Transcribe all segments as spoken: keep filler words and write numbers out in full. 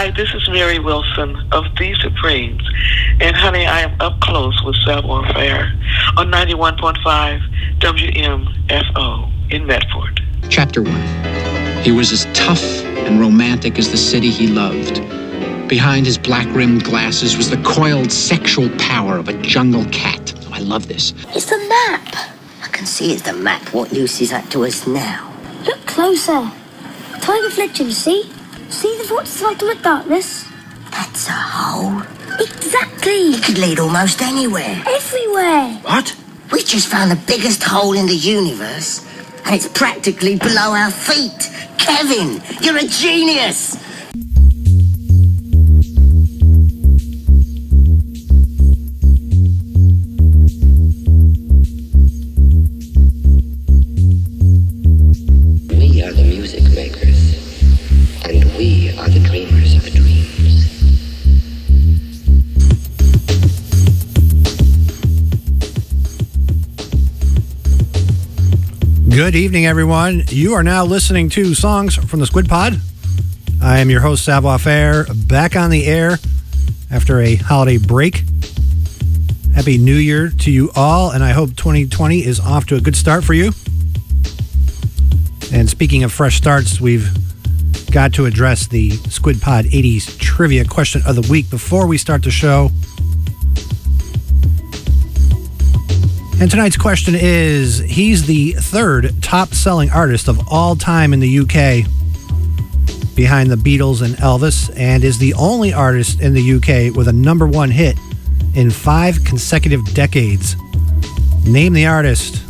Hi, this is Mary Wilson of The Supremes. And honey, I am up close with Savoir-Faire on ninety-one point five W M F O in Medford. Chapter one. He was as tough and romantic as the city he loved. Behind his black-rimmed glasses was the coiled sexual power of a jungle cat. Oh, I love this. It's the map. I can see it's the map. What use is that to us now? Look closer. Time reflection, see? See the vortex cycle of darkness? That's a hole. Exactly. It could lead almost anywhere. Everywhere. What? We just found the biggest hole in the universe, and it's practically below our feet. Kevin, you're a genius. We are the music makers, and we are the dreamers of dreams. Good evening, everyone. You are now listening to Songs from the Squid Pod. I am your host, Savoir-Faire, back on the air after a holiday break. Happy New Year to you all, and I hope twenty twenty is off to a good start for you. And speaking of fresh starts, we've got to address the Squid Pod eighties trivia question of the week before we start the show. And tonight's question is, he's the third top-selling artist of all time in the U K, behind the Beatles and Elvis, and is the only artist in the U K with a number one hit in five consecutive decades. Name the artist.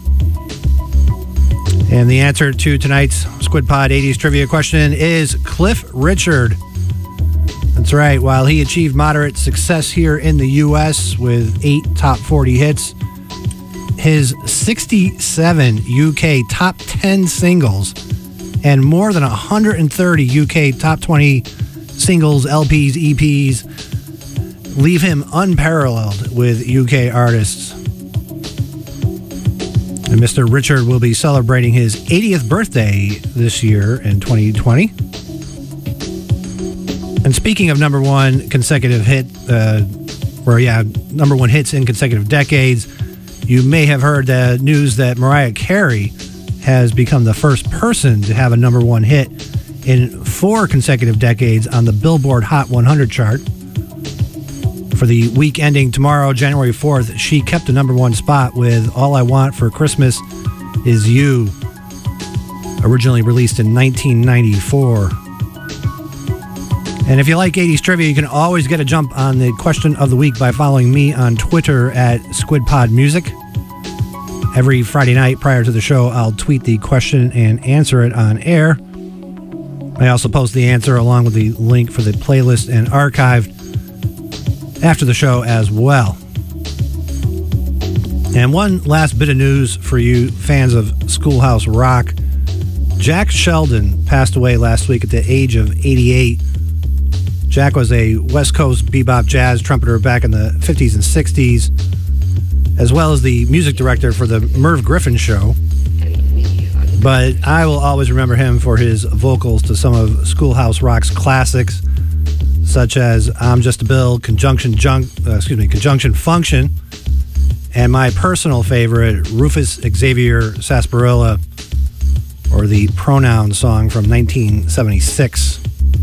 And the answer to tonight's Squid Pod eighties trivia question is Cliff Richard. That's right. While he achieved moderate success here in the U S with eight top forty hits, his sixty-seven U K top ten singles and more than one hundred thirty U K top twenty singles, L Ps, E Ps leave him unparalleled with U K artists. And Mister Richard will be celebrating his eightieth birthday this year in twenty twenty. And speaking of number one consecutive hit, uh, or yeah, number one hits in consecutive decades, you may have heard the news that Mariah Carey has become the first person to have a number one hit in four consecutive decades on the Billboard Hot one hundred chart. For the week ending tomorrow, January fourth, she kept the number one spot with All I Want for Christmas Is You, originally released in nineteen ninety-four. And if you like eighties trivia, you can always get a jump on the question of the week by following me on Twitter at SquidPodMusic. Every Friday night prior to the show, I'll tweet the question and answer it on air. I also post the answer along with the link for the playlist and archived after the show as well. And one last bit of news for you fans of Schoolhouse Rock. Jack Sheldon passed away last week at the age of eighty-eight. Jack was a West Coast bebop jazz trumpeter back in the fifties and sixties, as well as the music director for the Merv Griffin Show. But I will always remember him for his vocals to some of Schoolhouse Rock's classics, such as I'm Just a Bill, Conjunction Junk, uh, excuse me, Conjunction Function, and my personal favorite, Rufus Xavier Sarsaparilla, or the Pronoun song from nineteen seventy-six.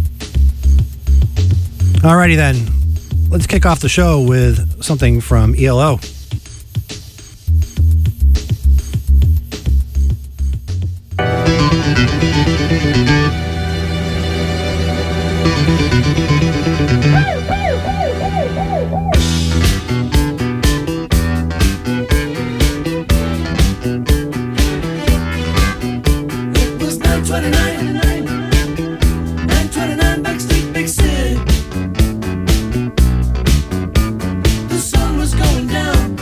Alrighty then, let's kick off the show with something from E L O. The sun was going down.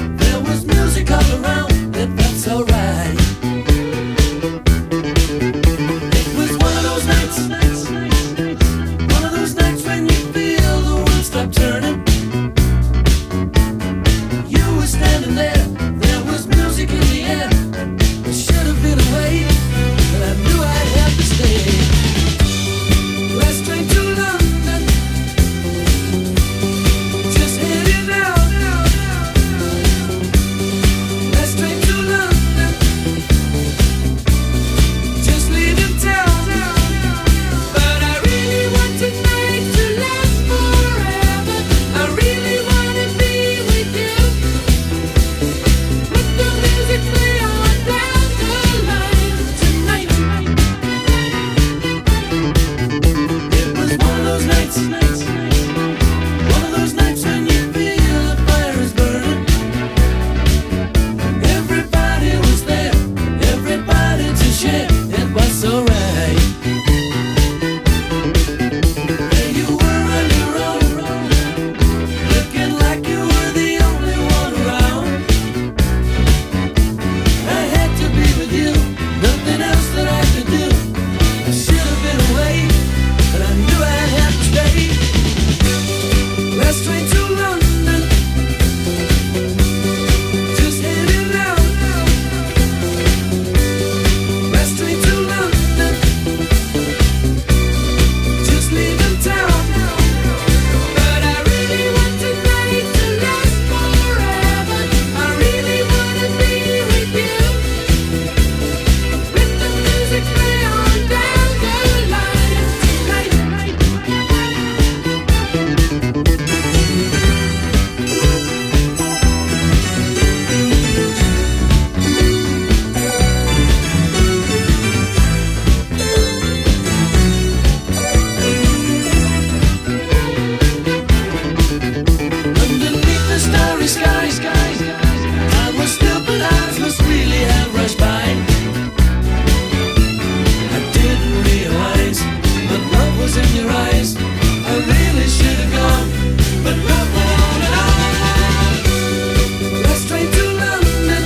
stars in your eyes. I really should have gone, but not one at all. Last train to London,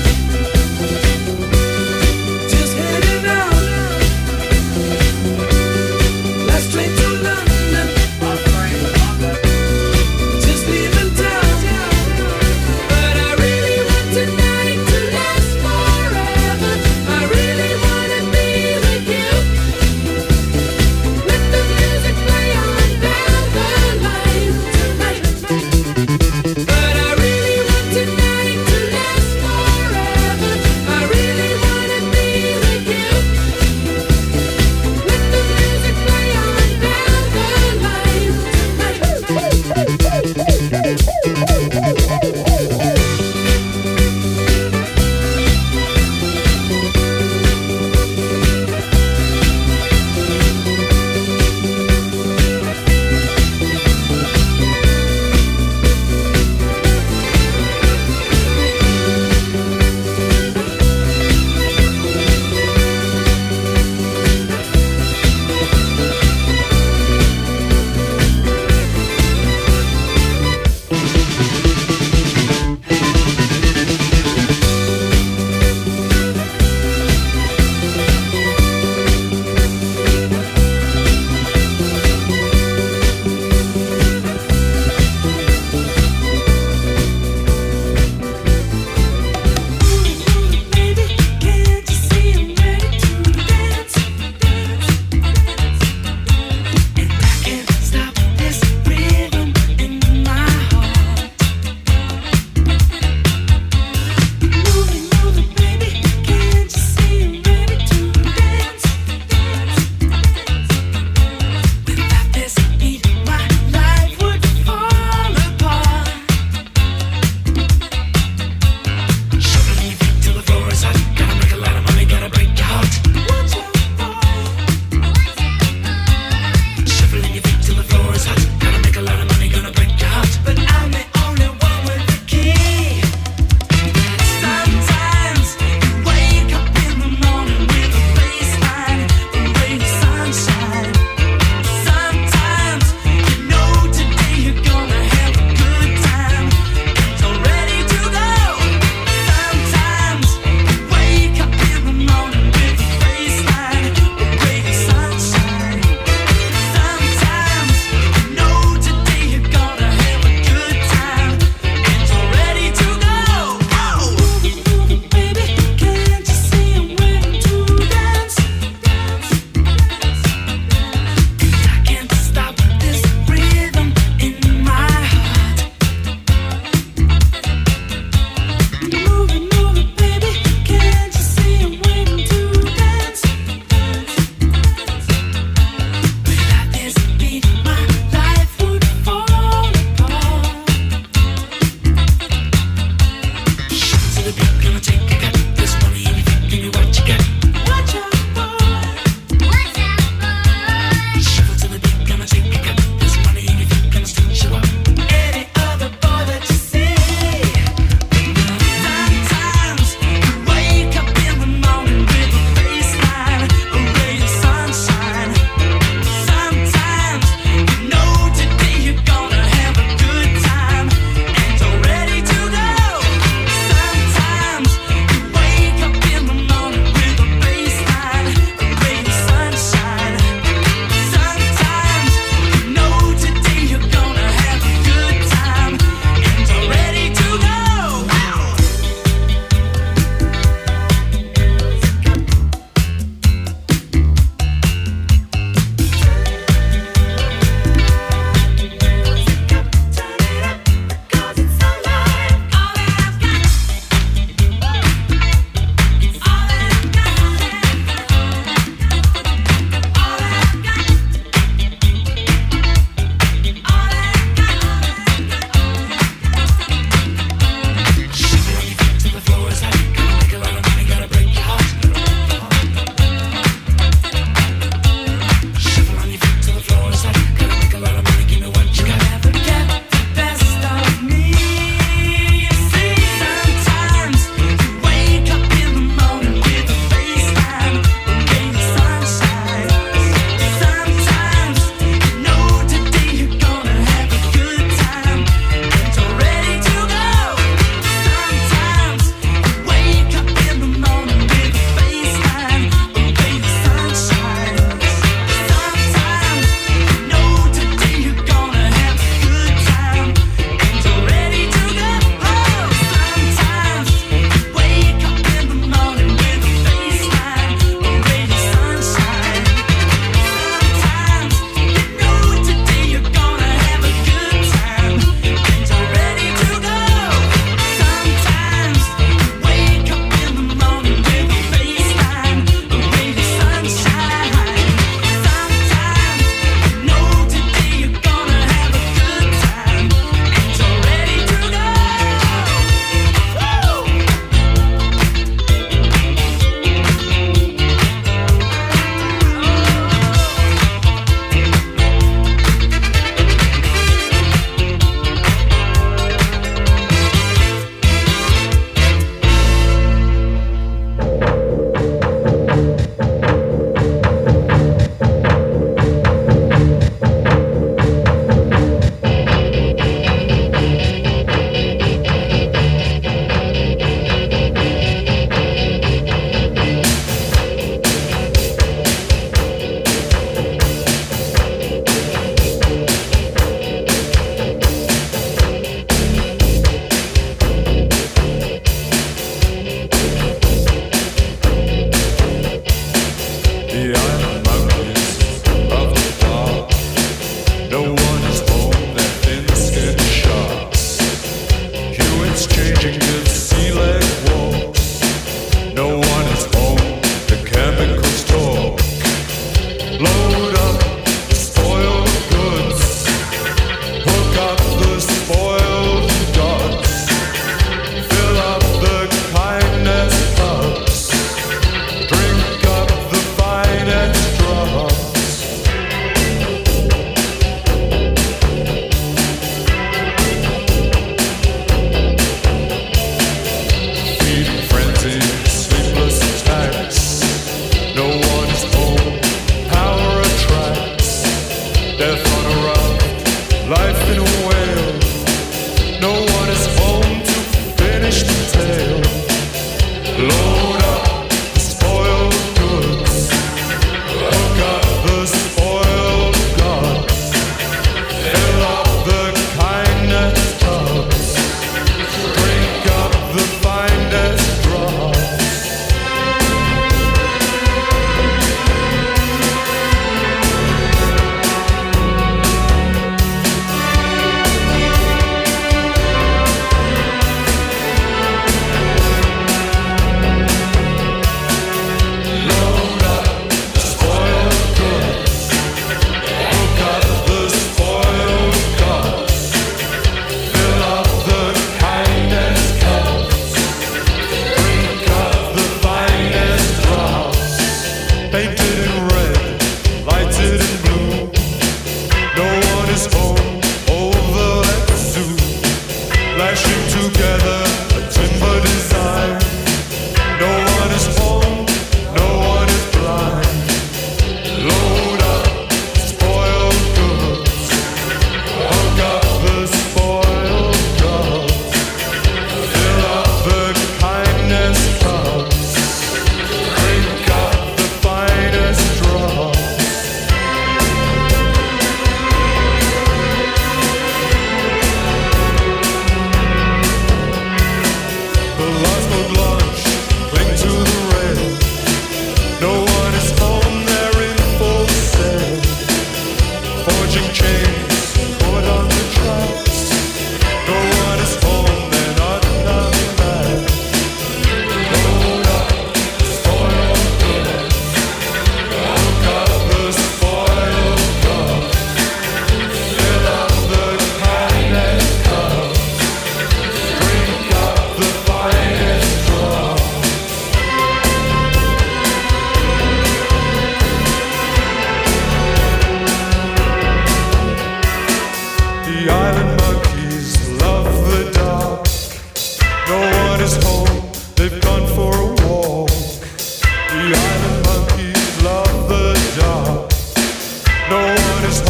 just heading out. Last train to London, just leaving town. But I really want tonight to last forever. I really wanna be with you. Let the music play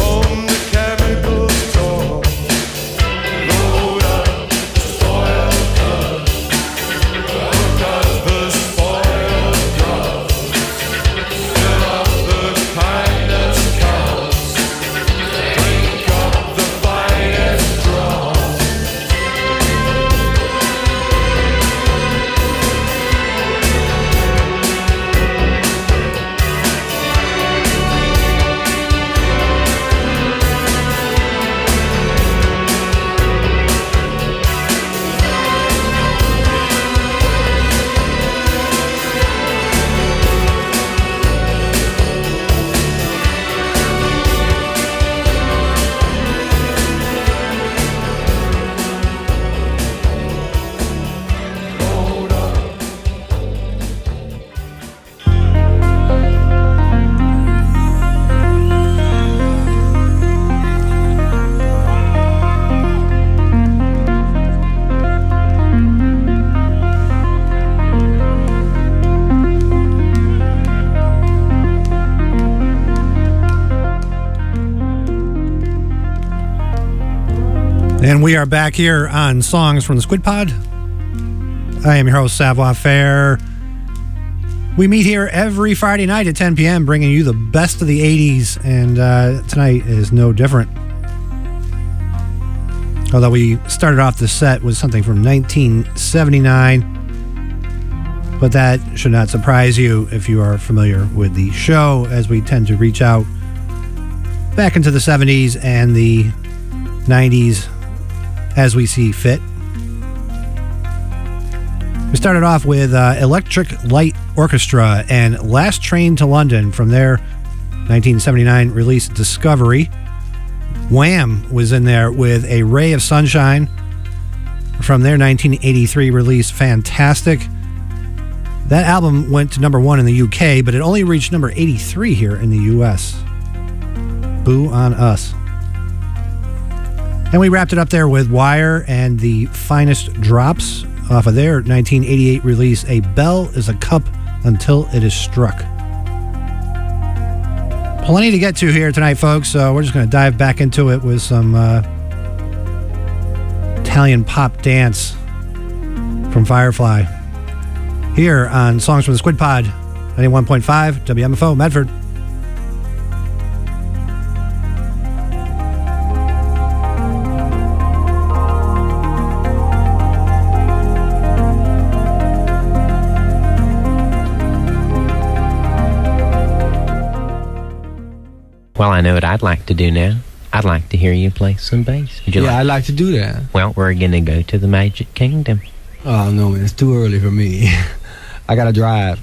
And we are back here on Songs from the Squid Pod. I am your host, Savoir Faire. We meet here every Friday night at ten p.m., bringing you the best of the eighties, and uh, tonight is no different. Although we started off the set with something from nineteen seventy-nine, but that should not surprise you if you are familiar with the show, as we tend to reach out back into the seventies and the nineties as we see fit. We started off with uh, Electric Light Orchestra and Last Train to London from their nineteen seventy-nine release Discovery. Wham was in there with A Ray of Sunshine from their nineteen eighty-three release Fantastic. That album went to number one in the U K, but it only reached number eighty-three here in the U S. Boo on us. And we wrapped it up there with Wire and the Finest Drops off of their nineteen eighty-eight release, A Bell is a Cup Until It Is Struck. Plenty to get to here tonight, folks, so we're just going to dive back into it with some uh, Italian pop dance from Firefly here on Songs from the Squid Pod, ninety-one point five W M F O, Medford. Well, I know what I'd like to do now. I'd like to hear you play some bass. Would you yeah, like? I'd like to do that. Well, we're going to go to the Magic Kingdom. Oh, no, man, it's too early for me. I gotta drive.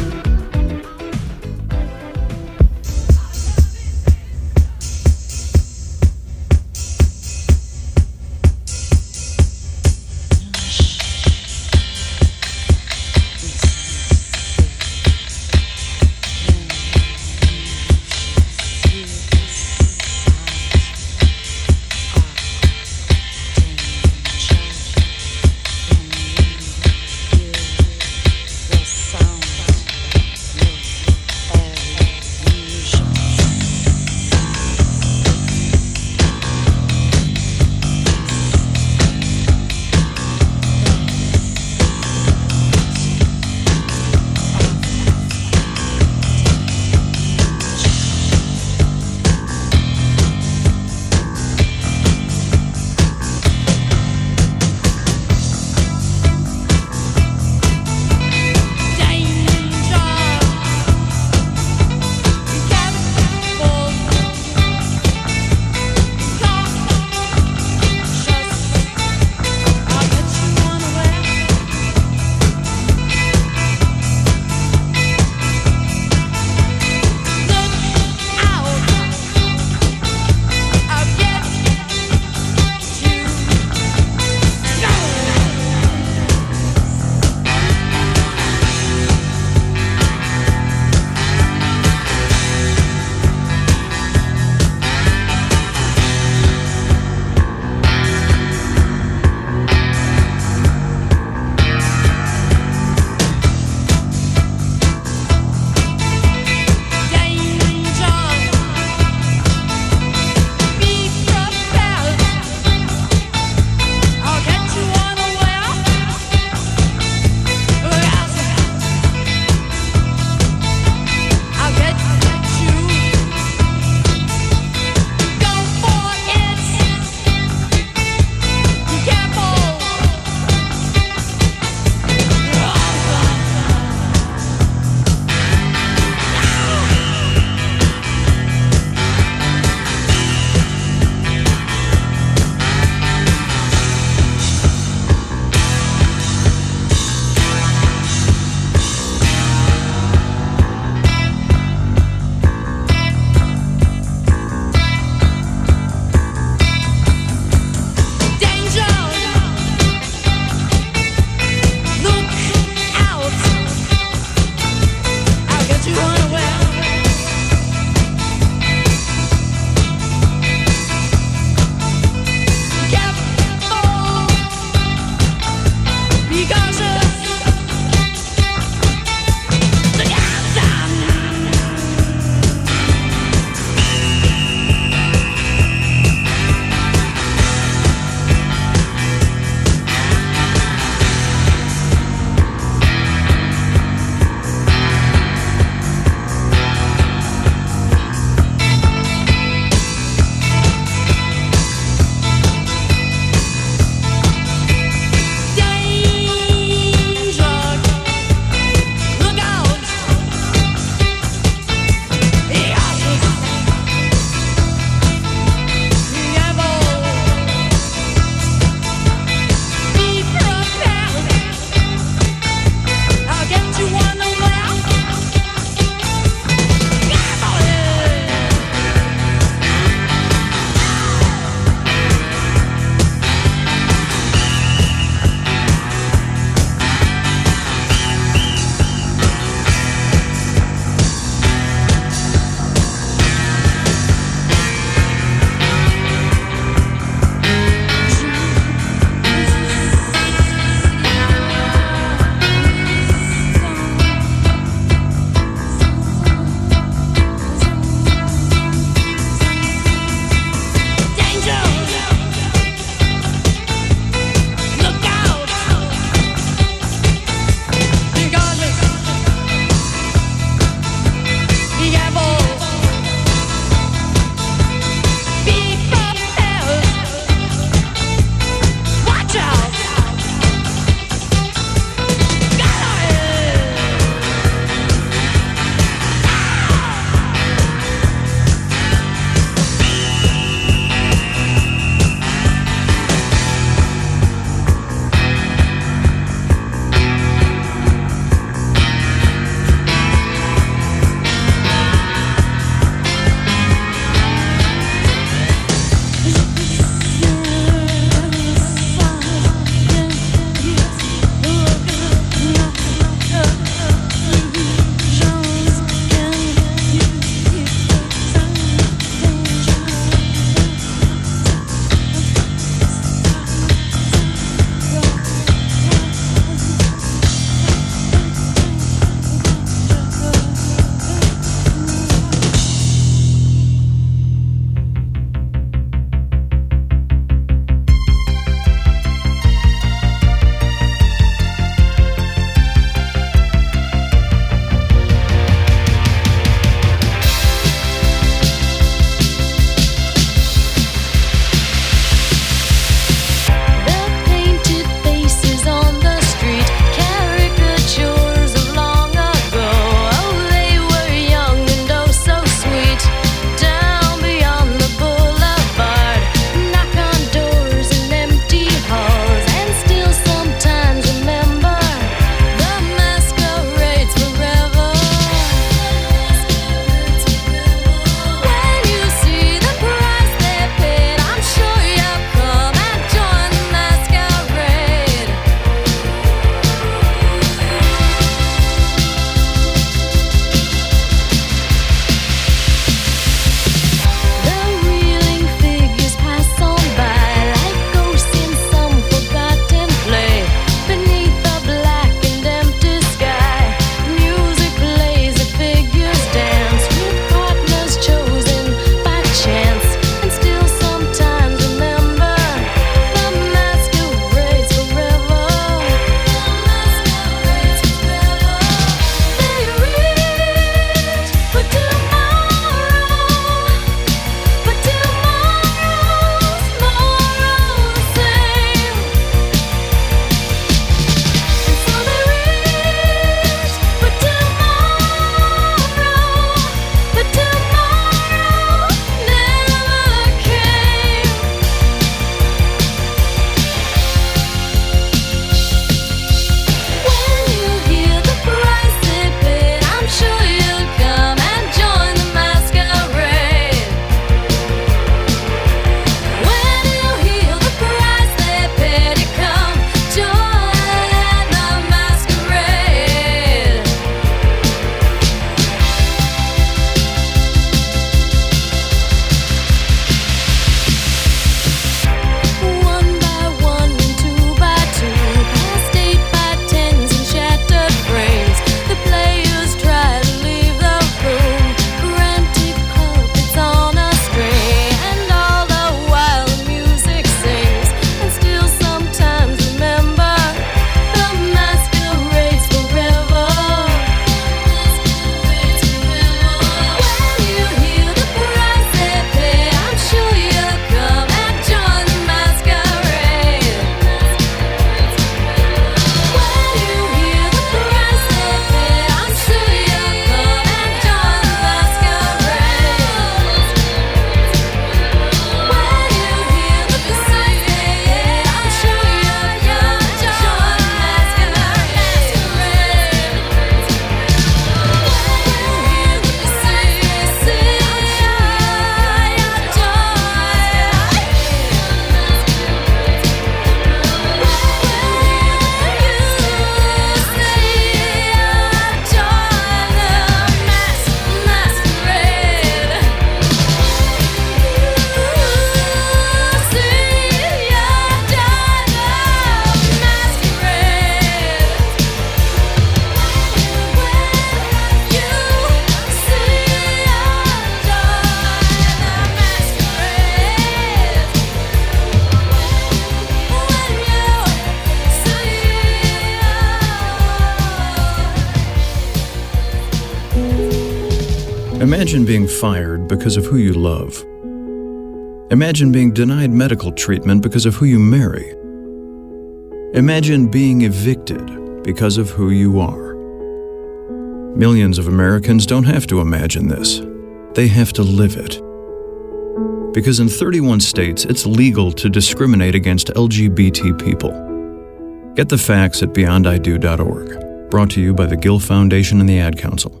Imagine being fired because of who you love. Imagine being denied medical treatment because of who you marry. Imagine being evicted because of who you are. Millions of Americans don't have to imagine this. They have to live it. Because in thirty-one states, it's legal to discriminate against L G B T people. Get the facts at beyond I do dot org. Brought to you by the Gill Foundation and the Ad Council.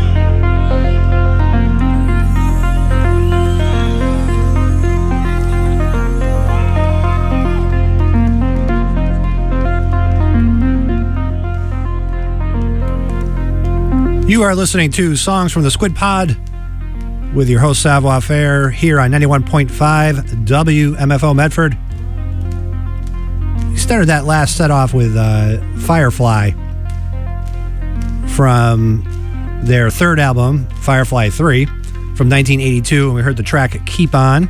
You are listening to Songs from the Squid Pod with your host, Savoir Faire, here on ninety-one point five W M F O Medford. We started that last set off with uh, Firefly from their third album, Firefly three, from nineteen eighty-two, and we heard the track Keep On.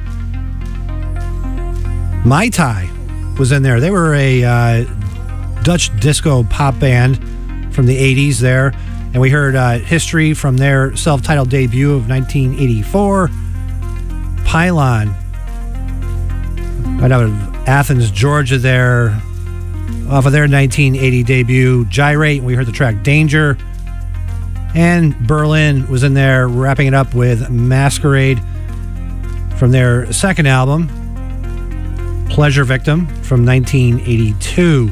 Mai Tai was in there. They were a uh, Dutch disco pop band from the eighties there. And we heard uh, History from their self-titled debut of nineteen eighty-four. Pylon, right out of Athens, Georgia there, off of their nineteen eighty debut. Gyrate, we heard the track Danger. And Berlin was in there, wrapping it up with Masquerade from their second album, Pleasure Victim, from nineteen eighty-two.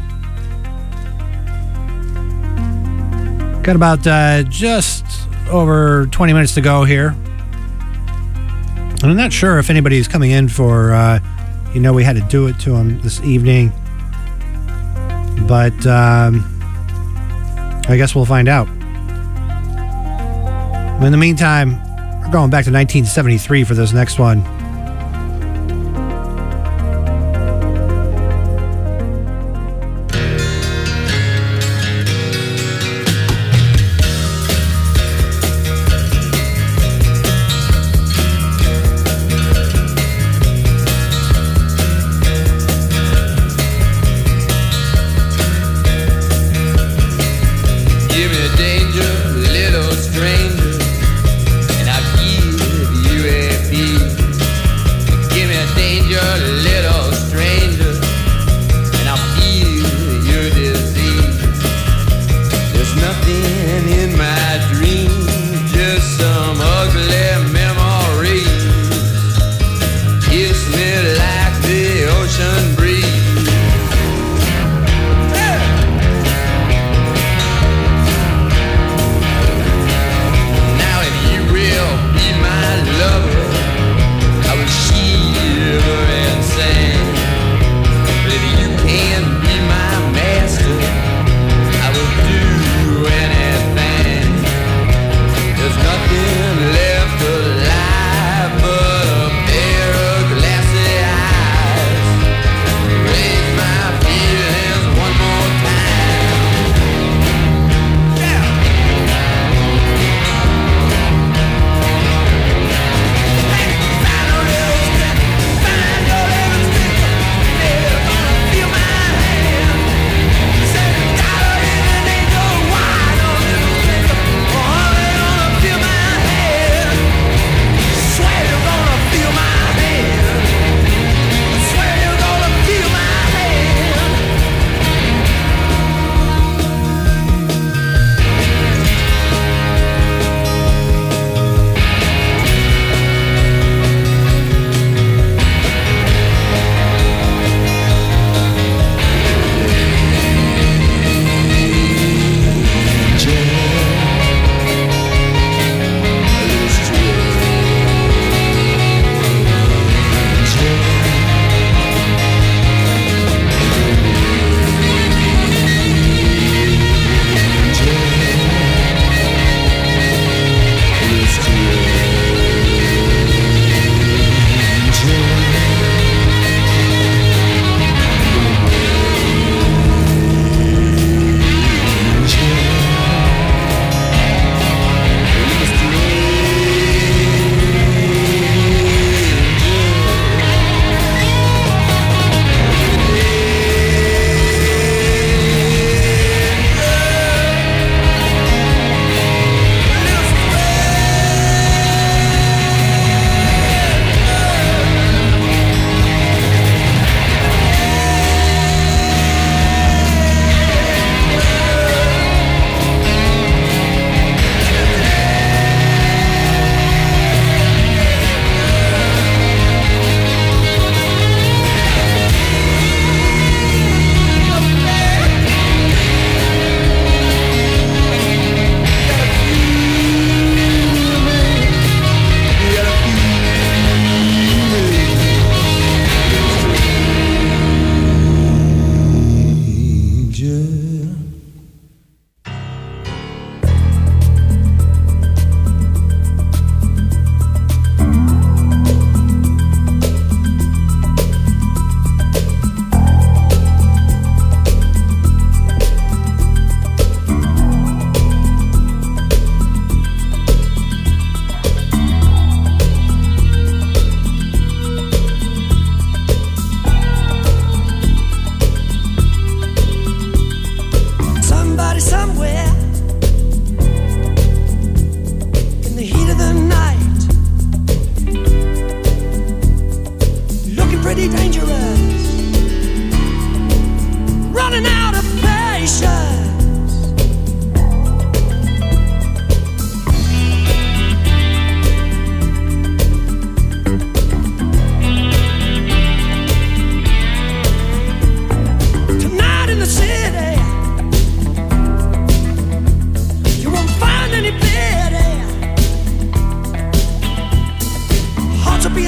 Got about uh, just over twenty minutes to go here. And I'm not sure if anybody's coming in for, uh, you know, we had to do it to them this evening. But um, I guess we'll find out. In the meantime, we're going back to nineteen seventy-three for this next one. Stranger, and I'll give you a piece.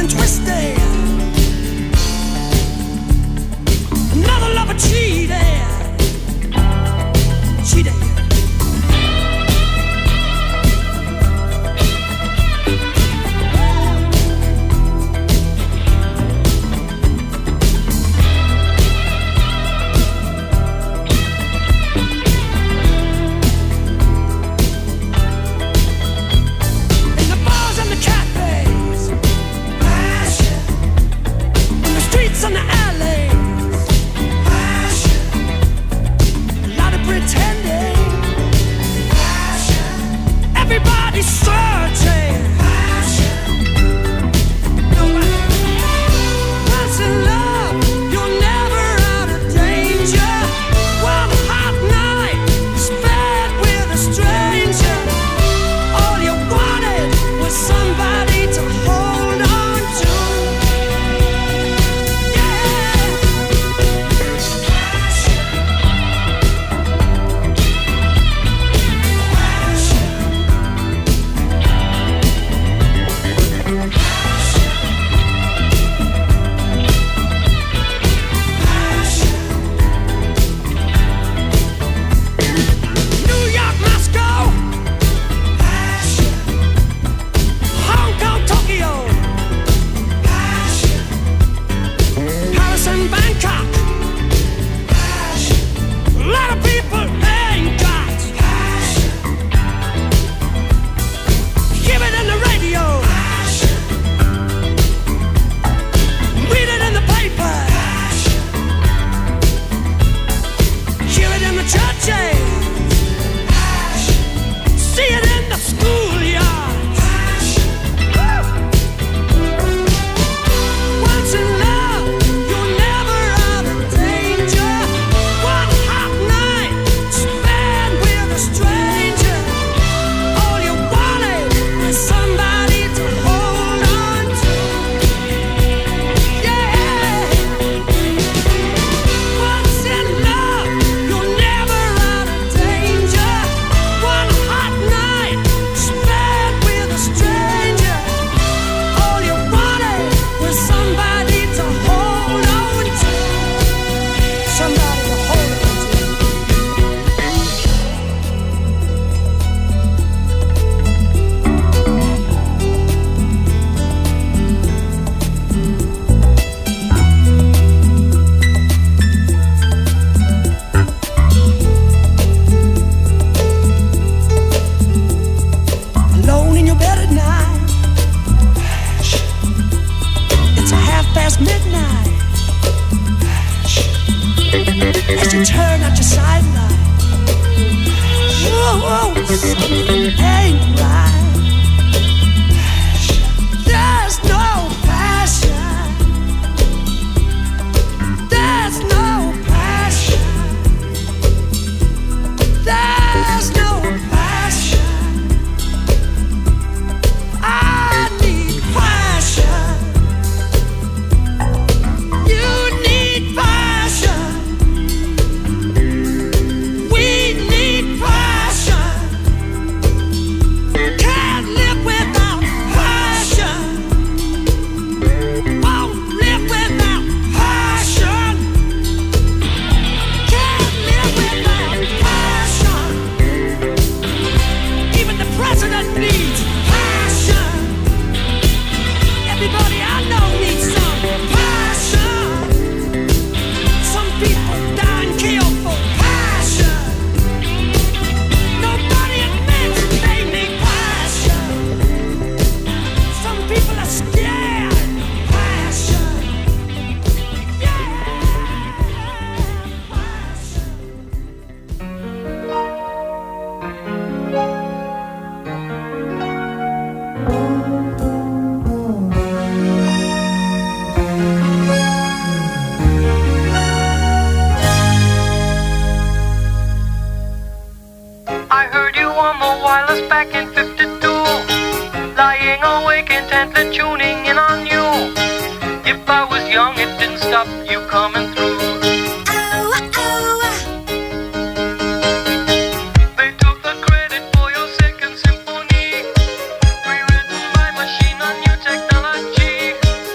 and twisted. Another lover cheated. Cheated. On the alleys, a lot of pretending. Everybody's searching. Once in love, you're never out of danger. One hot night spent with a stranger. All you wanted was somebody to hold on to. Rewritten by machine on new technology.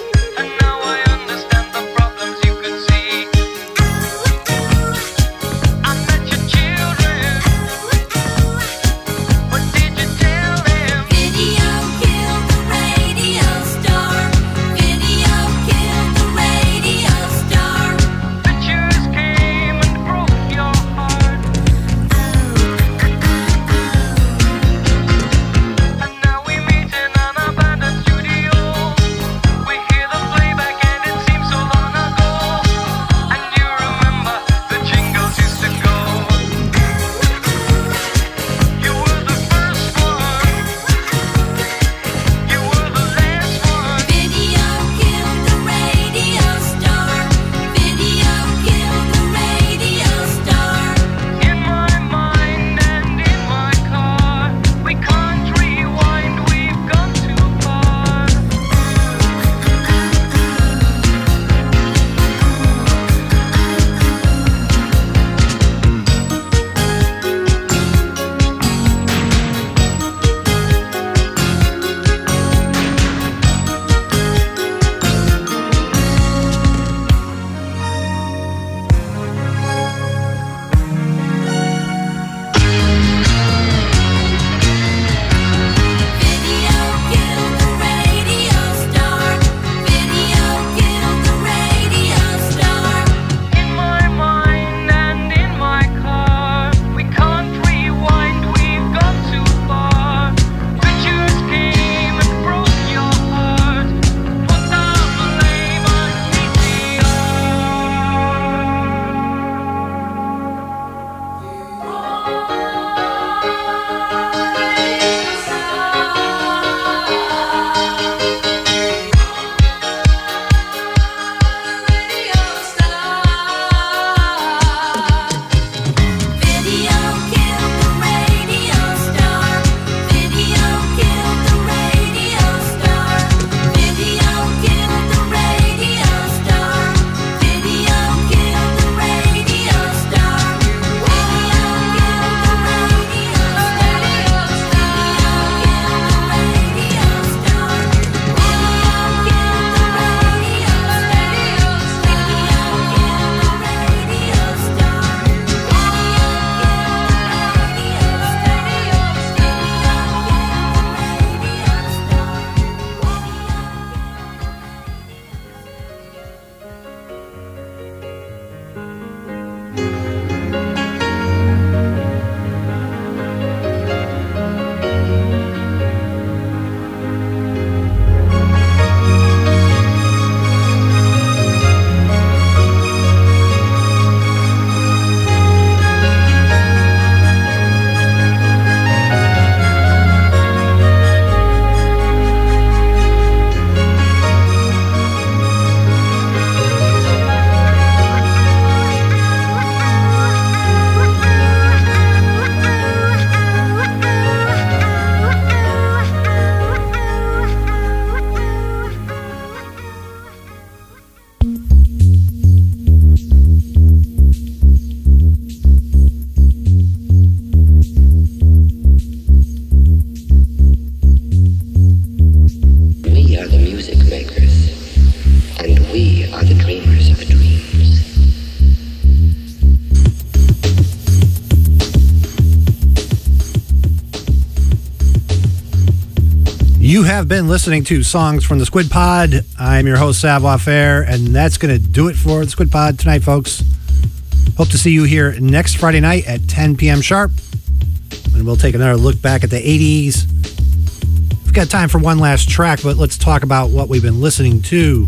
have been listening to Songs from the Squid Pod. I'm your host, Savoir Faire, and that's going to do it for the Squid Pod tonight, folks. Hope to see you here next Friday night at ten p.m. sharp, and we'll take another look back at the eighties. We've got time for one last track, but let's talk about what we've been listening to.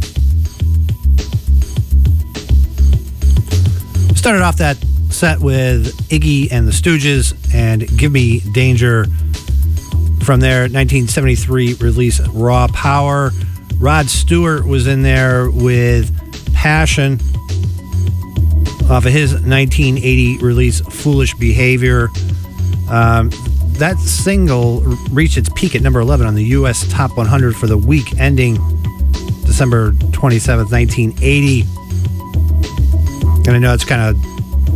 Started off that set with Iggy and the Stooges and Give Me Danger from their nineteen seventy-three release Raw Power. Rod Stewart was in there with Passion off of his nineteen eighty release Foolish Behavior. Um, that single reached its peak at number eleven on the U S Top one hundred for the week ending December twenty-seventh, nineteen eighty. And I know it's kind of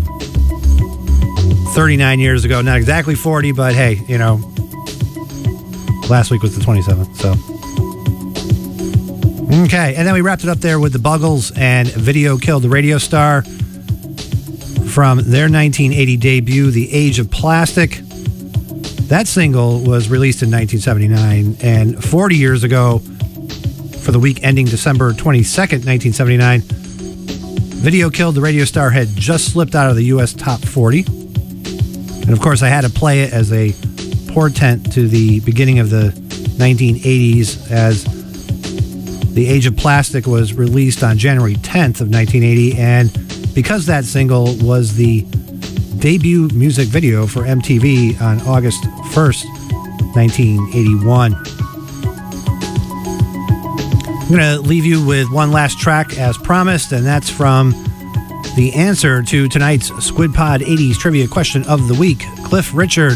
thirty-nine years ago, not exactly forty, but hey, you know, last week was the twenty-seventh, so. Okay, and then we wrapped it up there with the Buggles and Video Killed the Radio Star from their nineteen eighty debut, The Age of Plastic. That single was released in nineteen seventy-nine, and forty years ago, for the week ending December twenty-second, nineteen seventy-nine, Video Killed the Radio Star had just slipped out of the U S Top forty. And of course, I had to play it as a portent to the beginning of the nineteen eighties, as The Age of Plastic was released on January tenth of nineteen eighty, and because that single was the debut music video for M T V on August first, nineteen eighty-one. I'm going to leave you with one last track as promised, and that's from the answer to tonight's Squid Pod eighties Trivia Question of the Week. Cliff Richard.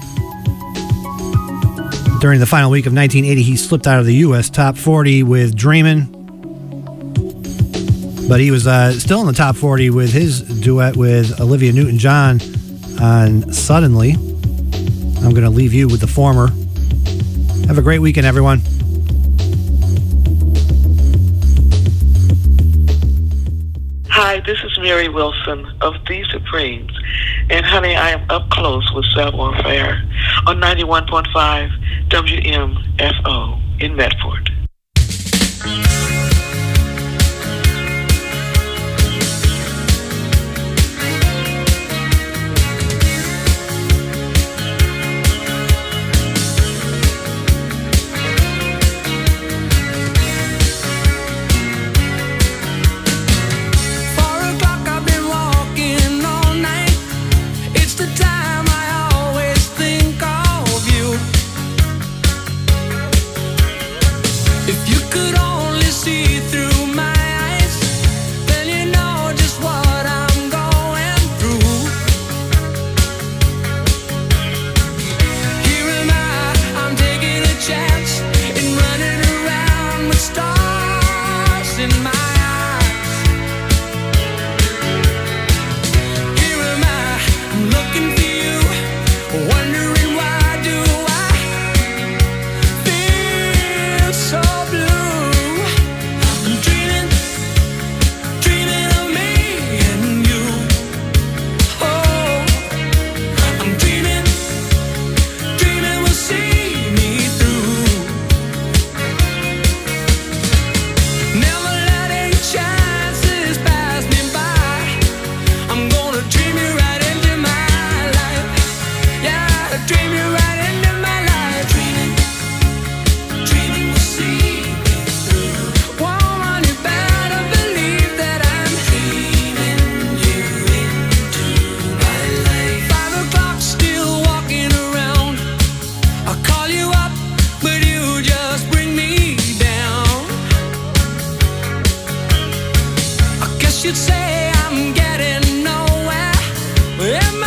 During the final week of nineteen eighty, he slipped out of the U S Top forty with Dreamin'. But he was uh, still in the top forty with his duet with Olivia Newton-John on Suddenly. I'm going to leave you with the former. Have a great weekend, everyone. Hi, this is Mary Wilson of The Supremes. And honey, I am up close with Savoir Faire on ninety-one point five W M F O in Medford. You'd say I'm getting nowhere. Am